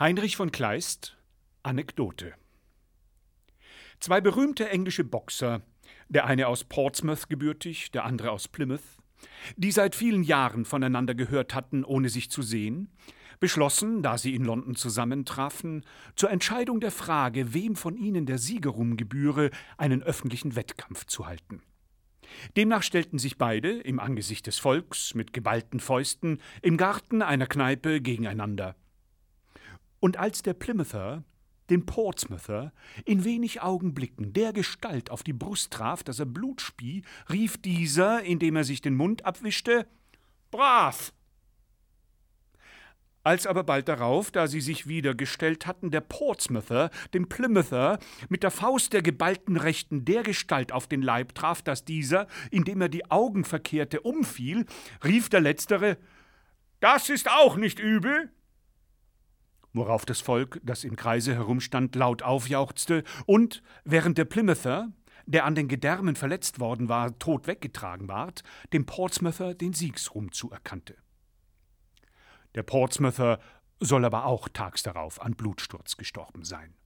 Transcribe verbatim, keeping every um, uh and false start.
Heinrich von Kleist, Anekdote. Zwei berühmte englische Boxer, der eine aus Portsmouth gebürtig, der andere aus Plymouth, die seit vielen Jahren voneinander gehört hatten, ohne sich zu sehen, beschlossen, da sie in London zusammentrafen, zur Entscheidung der Frage, wem von ihnen der Siegerruhm gebühre, einen öffentlichen Wettkampf zu halten. Demnach stellten sich beide im Angesicht des Volks mit geballten Fäusten im Garten einer Kneipe gegeneinander. Und als der Plymouther den Portsmouther in wenig Augenblicken dergestalt auf die Brust traf, dass er Blut spie, rief dieser, indem er sich den Mund abwischte, »Brav!« Als aber bald darauf, da sie sich wieder gestellt hatten, der Portsmouther den Plymouther mit der Faust der geballten Rechten dergestalt auf den Leib traf, dass dieser, indem er die Augen verkehrte, umfiel, rief der Letztere, »Das ist auch nicht übel!« Worauf das Volk, das im Kreise herumstand, laut aufjauchzte und, während der Plymouther, der an den Gedärmen verletzt worden war, tot weggetragen ward, dem Portsmouther den Siegsruhm zuerkannte. Der Portsmouther soll aber auch tags darauf an Blutsturz gestorben sein.